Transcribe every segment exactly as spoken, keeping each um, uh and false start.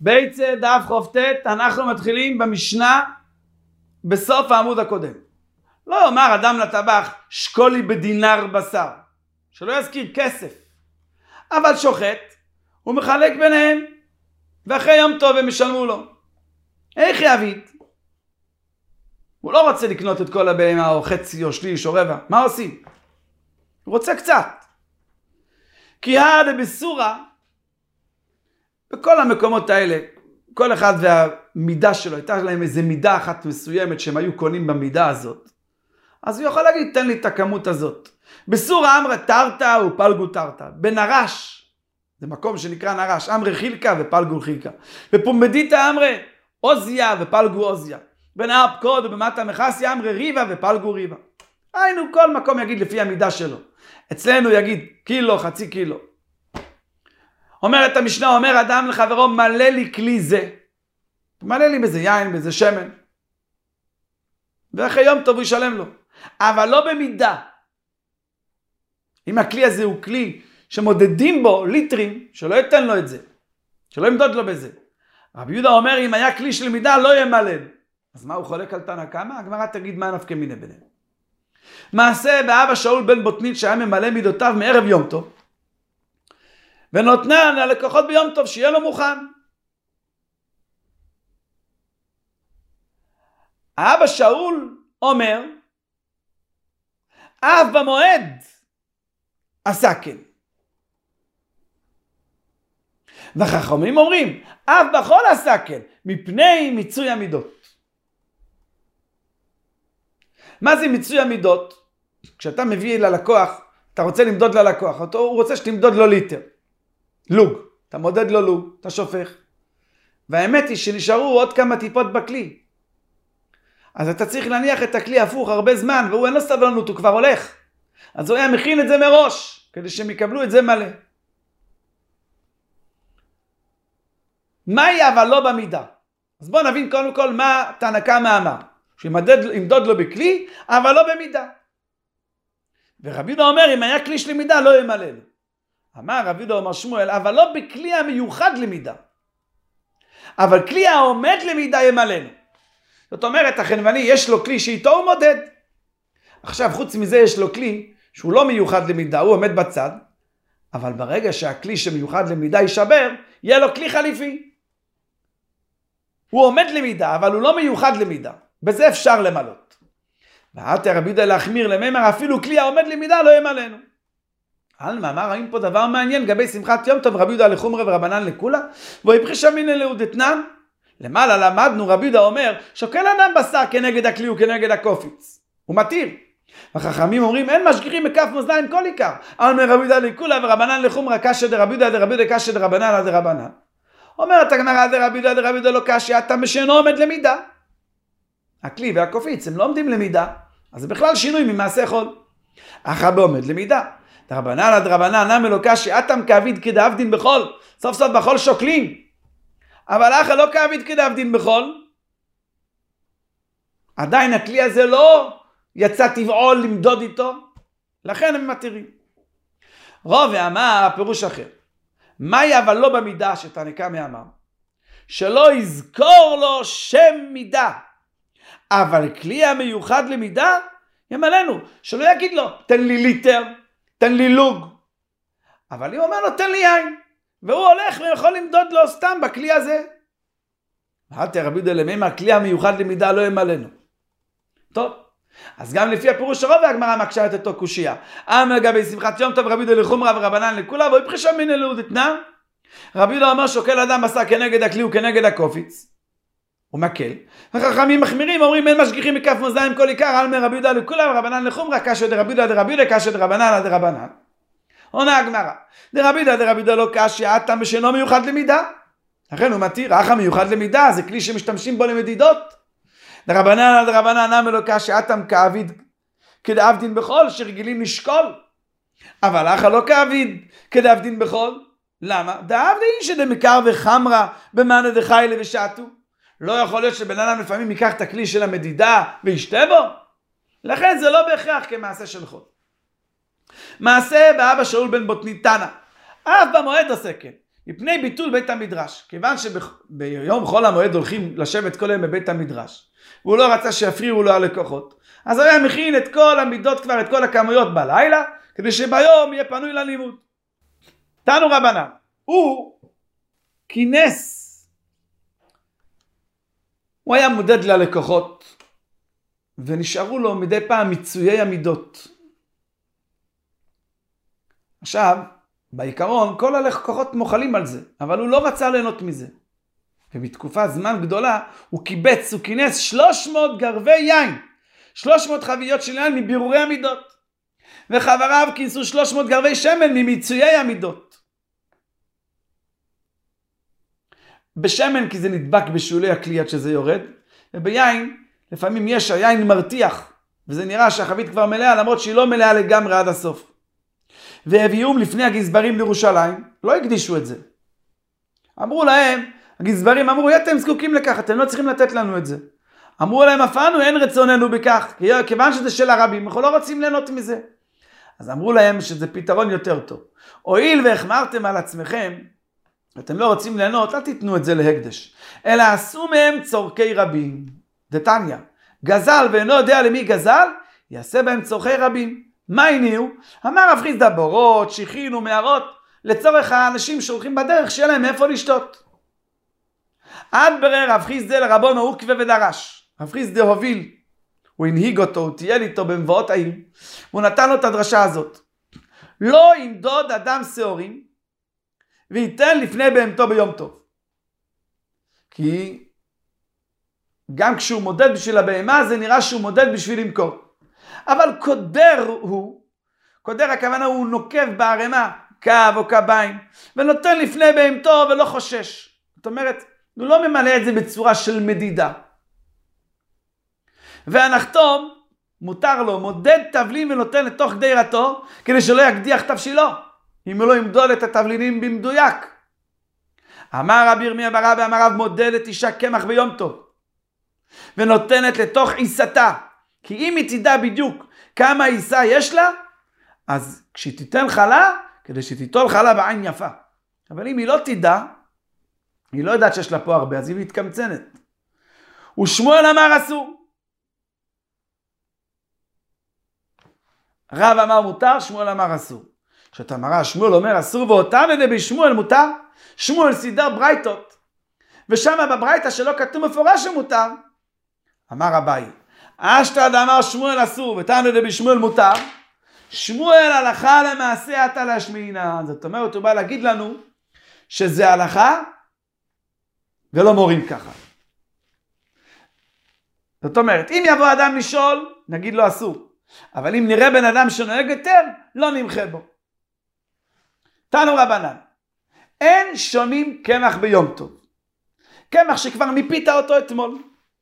בית דף חופטט, אנחנו מתחילים במשנה בסוף העמוד הקודם. לא אומר אדם לטבח שקולי בדינר בשר, שלא יזכיר כסף, אבל שוחט, הוא מחלק ביניהם, ואחרי יום טוב הם ישלמו לו. איך יעביד? הוא לא רוצה לקנות את כל הבהמה או חצי או שליש או רבע, מה עושים? הוא רוצה קצת. כי הדה בסורה, בכל המקומות האלה, כל אחד והמידה שלו, הייתה להם איזה מידה אחת מסוימת שהם היו קונים במידה הזאת, אז הוא יכול להגיד, תן לי את הכמות הזאת. בסורה אמרה תרתא ופלגו תרתא. בנרש, זה מקום שנקרא נרש, אמרה חילקה ופלגו חילקה. בפומבדיתא אמרה עוזיה ופלגו עוזיה. בנהר פקוד ובמטה מחסיה אמרה ריבה ופלגו ריבה. היינו, כל מקום יגיד לפי המידה שלו. אצלנו יגיד קילו, חצי קילו. אומרת המשנה, אומר אדם לחברו, מלא לי כלי זה. מלא לי בזה יין, בזה שמן. ואחרי יום טוב הוא ישלם לו. אבל לא במידה. אם הכלי הזה הוא כלי שמודדים בו ליטרים, שלא ייתן לו את זה. שלא ימדוד לו בזה. רבי יהודה אומר, אם היה כלי של מידה, לא ימלא. אז מה הוא חולק על תנא קמא? הגמרא תגיד מה נפקא מינה ביניהם. מעשה באבא שאול בן בוטנית שהיה ממלא מידותיו מערב יום טוב. ונותנן ללקוחות ביום טוב שיהיה לו מוכן. האבא שאול אומר, אף במועד עשה כן. וחכמים אומרים, אף בכל עשה כן, מפני מיצוי המידות. מה זה מיצוי המידות? כשאתה מביא ללקוח, אתה רוצה למדוד ללקוח, אותו, הוא רוצה שתמדוד לו ליטר. לוג, אתה מודד לו לוג, אתה שופך. והאמת היא שנשארו עוד כמה טיפות בכלי. אז אתה צריך להניח את הכלי הפוך הרבה זמן, והוא אין לו סבלנות, הוא כבר הולך. אז הוא היה מכין את זה מראש, כדי שהם יקבלו את זה מלא. מהי אבל לא במידה? אז בואו נבין קודם כל מה תנא קמא אמר. שימדוד לו בכלי, אבל לא במידה. ורבי יהודה אומר, אם היה כלי של מידה, לא ימלא לו. אמר רבי יהודה אומר שמואל, אבל לא בכלי המיוחד למידה. אבל כלי העומד למידה ימלאנו. זאת אומרת, החנווני יש לו כלי שאיתו הוא מודד. עכשיו, חוץ מזה יש לו כלי שהוא לא מיוחד למידה, הוא עומד בצד. אבל ברגע שהכלי שמיוחד למידה יישבר, יהיה לו כלי חליפי. הוא עומד למידה, אבל הוא לא מיוחד למידה. בזה אפשר למלות. ועתה רבי יהודה להחמיר לממר, אפילו כלי העומד למידה לא ימלאנו. על מאמר, ראים פה דבר מעניין, גבי שמחת יום טוב, רבי יהודה לחומרה ורבנן לכולה, ויבחיש אמינא להו דתנן. למעלה למדנו, רבי יהודה אומר, שוקל אדם בשר כנגד הכלי וכנגד הקופיץ. הוא מתיר. החכמים אומרים, אין משגיחים מכף מאזניים כל עיקר. על מרבי יהודה לכולה ורבנן לחומרה, קשיא דרבי יהודה דרבי יהודה קשיא דרבנן דרבנן. אומרת הגמרא דרבי יהודה דרבי יהודה לא קשיא, אתה משאינו עומד למידה. הכלי והקופיץ הם לא עומדים למידה, אז זה בכלל שינוי ממעשה חול. אך הבא עומד למידה. דרבנן דרבנן נמי לא קשיא, אתם כאביד כדאבדין בחול. סוף סוף בחול שוקלים. אבל אחא לא כאביד כדאבדין בחול. עדיין הכלי הזה לא יצא טבעו למדוד איתו, לכן הם מתירים. רוב אמר פירוש אחר. מהי אבל לא במידה שתנא קמא אמר? שלא יזכור לו שם מידה. אבל כלי המיוחד למידה ימלאנו. שלא יגיד לו, תן לי ליטר, תן לי לוג. אבל אם אומר לו, תן לי יין. והוא הולך ויכול למדוד לו סתם בכלי הזה. ואתה רבי יהודה לממר, הכלי המיוחד למידה לא ימלאנו. טוב. אז גם לפי הפירוש הרוב והגמרא מקשה את אותו קושיה. אמר לגבי שמחת יום טוב, רבי יהודה לחומרה ורבנן לכולה, ויבחיש אמינא להו דתנן. רבי יהודה אומר, שוקל אדם בשר כנגד הכלי וכנגד הקופיץ. הוא מקל. החכמים מחמירים אומרים, אין משגיחים מכף מאזניים כל עיקר, על מרבי יהודה לכולה ורבנן לחומרה, קשיא דרבי יהודה דרבי יהודה קשיא דרבנן דרבנן. עונה הגמרא. דרבי יהודה דרבי יהודה לא קשיא, הטעם בשאינו מיוחד למידה. לכן הוא מתיר, אך המיוחד למידה, זה כלי שמשתמשים בו למדידות. דרבנן דרבנן נמי לא קשיא, הטעם כאביד כדאבדין בחול, שרגילים לשקול. אבל אך לא כאביד כדאבדין בחול. למה? דאבדין שדמקר וחמרה במאנה דחיילה ושעתו. לא יכול להיות שבן אדם לפעמים ייקח את הכלי של המדידה וישתה בו. לכן זה לא בהכרח כמעשה של חול. מעשה באבא שאול בן בוטנית תנא. אף במועד עשה כן. מפני ביטול בית המדרש. כיוון שביום חול המועד הולכים לשבת כל היום בבית המדרש, והוא לא רצה שיפריעו לו הלקוחות, אז הוא היה מכין את כל המידות כבר, את כל הכמויות בלילה, כדי שביום יהיה פנוי ללימוד. תנו רבנן, הוא כינס, הוא היה מודד ללקוחות, ונשארו לו מדי פעם מיצויי המידות. עכשיו, בעיקרון, כל הלקוחות מוכלים על זה, אבל הוא לא רצה ליהנות מזה. ובתקופה זמן גדולה, הוא קיבץ, הוא כינס שלוש מאות גרבי יין, שלוש מאות חביות של יין מבירורי המידות. וחבריו כינסו שלוש מאות גרבי שמן ממיצויי המידות. בשמן כי זה נדבק בשולי הכלי עד שזה יורד, וביין לפעמים יש, היין מרתיח, וזה נראה שהחבית כבר מלאה, למרות שהיא לא מלאה לגמרי עד הסוף. והביאום לפני הגזברים לירושלים, לא הקדישו את זה. אמרו להם, הגזברים אמרו, אתם זקוקים לכך, אתם לא צריכים לתת לנו את זה. אמרו להם, אפנו אין רצוננו בכך, כיוון שזה של הרבים, אנחנו לא רוצים ליהנות מזה. אז אמרו להם שזה פתרון יותר טוב. הואיל והחמרתם על עצמכם, אתם לא רוצים ליהנות, אל תיתנו את זה להקדש. אלא עשו מהם צורכי רבים. דתניא, גזל ואינו יודע למי גזל, יעשה בהם צורכי רבים. מה הניעו? אמר רב חיסדא, בורות, שיחין ומערות, לצורך האנשים שהולכים בדרך, שיהיה להם מאיפה לשתות. עד ברר רב חיסדא לרבנו עוקבא ודרש. רב חיסדא הוביל, הוא הנהיג אותו, הוא טייל איתו במבואות העיר, הוא נתן לו את הדרשה הזאת. לא ימדוד אדם שעורים, וייתן לפני בהמתו ביום טוב. כי גם כשהוא מודד בשביל הבהמה, זה נראה שהוא מודד בשביל למכור. אבל קודר הוא, קודר הכוונה הוא נוקב בערימה, קו או קביים, ונותן לפני בהמתו ולא חושש. זאת אומרת, הוא לא ממלא את זה בצורה של מדידה. והנחתום, מותר לו, מודד תבלין ונותן לתוך דירתו, כדי שלא יקדיח תבשילו, אם הוא לא ימדוד את התבלינים במדויק. אמר רבי ירמיה בר אבא, אמר רב, מודדת אישה קמח ביום טוב, ונותנת לתוך עיסתה, כי אם היא תדע בדיוק כמה עיסה יש לה, אז כשהיא תיתן חלה, כדי שתיטול חלה בעין יפה. אבל אם היא לא תדע, היא לא יודעת שיש לה פה הרבה, אז היא מתקמצנת. ושמואל אמר אסור. רב אמר מותר, שמואל אמר אסור. כשאתה מראה, שמואל אומר אסור, ואותם ידי בשמואל מותר. שמואל סידר ברייתות, ושם בברייתא שלא כתוב מפורש שמותר. אמר אביי, אשתא אמר שמואל אסור, ותנו ידי בשמואל מותר. שמואל הלכה למעשה עתה להשמיעינן. זאת אומרת, הוא בא להגיד לנו שזה הלכה ולא מורים ככה. זאת אומרת, אם יבוא אדם לשאול, נגיד לו אסור. אבל אם נראה בן אדם שנוהג יותר, לא נמחה בו. תנו רבנן, אין שונים קמח ביום טוב. קמח שכבר ניפית אותו אתמול.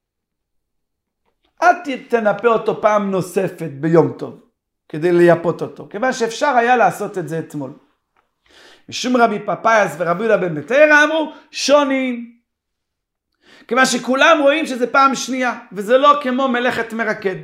אל תנפה אותו פעם נוספת ביום טוב, כדי לייפות אותו, כיוון שאפשר היה לעשות את זה אתמול. משום רבי פפאיאס ורבי יהודה בן בתרא אמרו, שונים. כיוון שכולם רואים שזה פעם שנייה, וזה לא כמו מלאכת מרקד.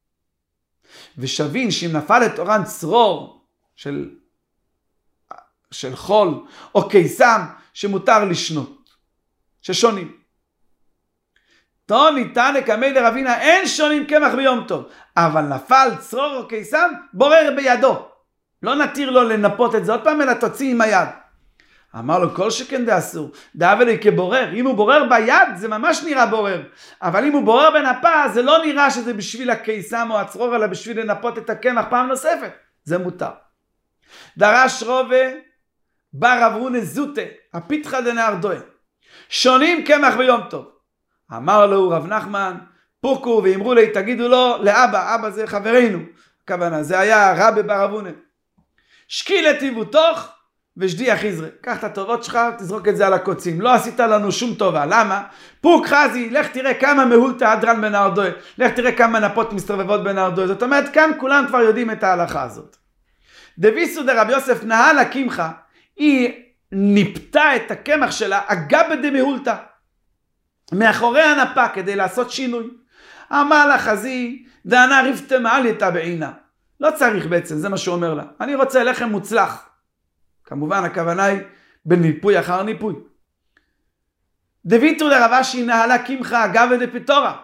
ושבין שאם נפל את אורן צרור של, של חול או קיסם שמותר לשנות, ששונים. תו ניתן לקמי לרבינה, אין שונים קמח ביום טוב, אבל נפל צרור או קיסם, בורר בידו. לא נתיר לו לנפות את זה עוד פעם, אלא תוציא עם היד. אמר לו, כל שכן דה אסור, דאב אלי כבורר. אם הוא בורר ביד, זה ממש נראה בורר. אבל אם הוא בורר בנפה, זה לא נראה שזה בשביל הקיסם או הצרור, אלא בשביל לנפות את הקמח פעם נוספת. זה מותר. דרש רובה, בר אברונה זוטה, הפיתחה דנהרדוה. שונים קמח ביום טוב. אמר לו רב נחמן, פוקו ואמרו לי, תגידו לו לאבא, אבא זה חברינו. הכוונה, זה היה רבי בר אברונה. שקיל את עיוותוך, ושדי החיזרה, קח את הטובות שלך, תזרוק את זה על הקוצים. לא עשית לנו שום טובה. למה? פוק חזי, לך תראה כמה מהולתא הדרן בנהרדוה. לך תראה כמה נפות מסתובבות בנהרדוה. זאת אומרת, כאן כולם כבר יודעים את ההלכה הזאת. דביסו דרבי יוסף נהלה קמחה, היא ניפתה את הקמח שלה, אגב דמהולתא. מאחורי הנפה, כדי לעשות שינוי. אמר לה חזי, דענה ריבתם על יתה בעינה. לא צריך בעצם, זה מה שהוא אומר לה. אני רוצה לחם מוצלח. כמובן, הכוונה היא בניפוי אחר ניפוי. דביתו לרב אשי נהלה קמחה אגב ודפטורה.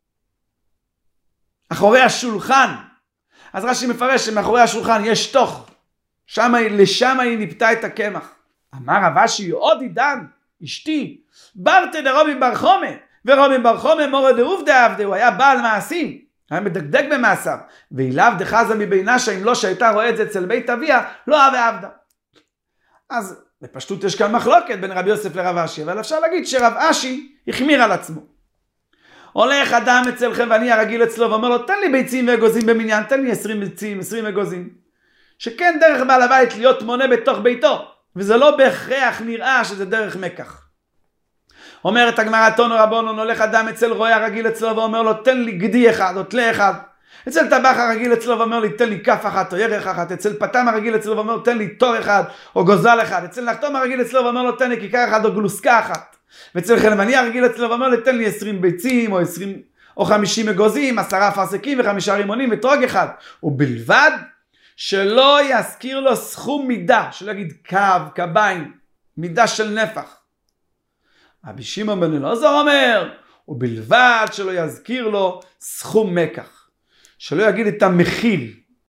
אחורי השולחן. אז רש"י מפרש שמאחורי השולחן יש תוך. שמה, לשם היא ניפתה את הקמח. אמר רב אשי עוד עידן, אשתי, ברתי לרובי בר חומה, ורובי בר חומה מורד לעובדה עבדה, הוא היה בעל מעשים, היה מדקדק במעשיו, ואילאו דחזה מבינה שאם לא שהייתה רואה את זה אצל בית אביה, לא אהבה עבדה. אז בפשטות יש כאן מחלוקת בין רבי יוסף לרב אשי, אבל אפשר להגיד שרב אשי החמיר על עצמו. הולך אדם אצל חבני הרגיל אצלו ואומר לו, תן לי ביצים ואגוזים במניין, תן לי עשרים ביצים, עשרים אגוזים. שכן דרך בעל הבית להיות מונה בתוך ביתו, וזה לא בהכרח נראה שזה דרך מקח. אומרת הגמרא תנו רבונן, הולך אדם אצל רועה הרגיל אצלו ואומר לו, תן לי גדי אחד או תלה אחד. אצל טבח הרגיל אצלו ואומר לי, תן לי כף אחת או ירך אחת. אצל פתם הרגיל אצלו ואומר, תן לי תור אחד או גוזל אחד. אצל נחתום הרגיל אצלו ואומר לו, תן לי כיכר אחד או גלוסקה אחת. ואצל חלמני הרגיל אצלו ואומר לי, תן לי עשרים ביצים או עשרים או חמישים אגוזים, עשרה אפרסקים וחמישה רימונים וטרוג אחד. ובלבד שלא יזכיר לו סכום מידה, שלא יגיד קו, קביים, מידה של נפח. רבי שמעון בן אלעזר אומר, ובלבד שלא יזכיר לו סכום מקח. שלא יגיד את המחיל.